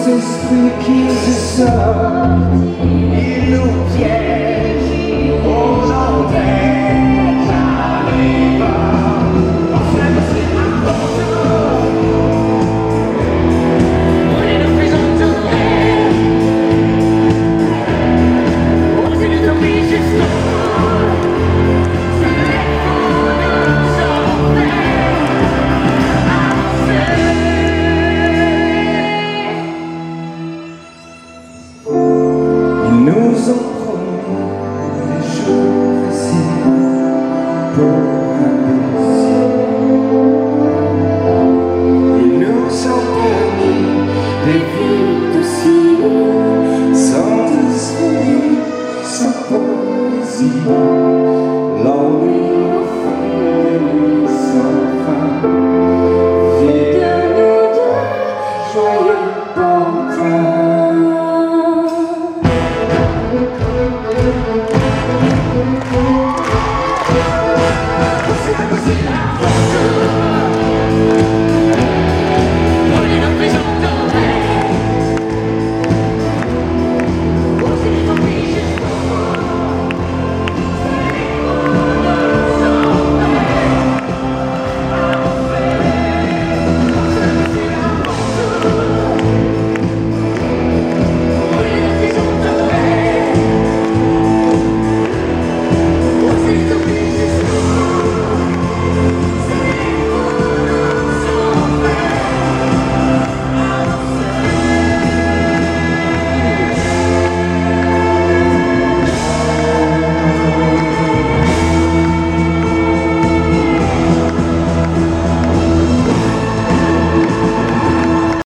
esprits qui se sortent, ils nous piègent, on empêche à l'évard. Enfin, c'est important. On est de plus en plus près. On s'est de tomber jusqu'au nous ont promis des jours faciles pour imbéciles. Ils nous ont promis des vies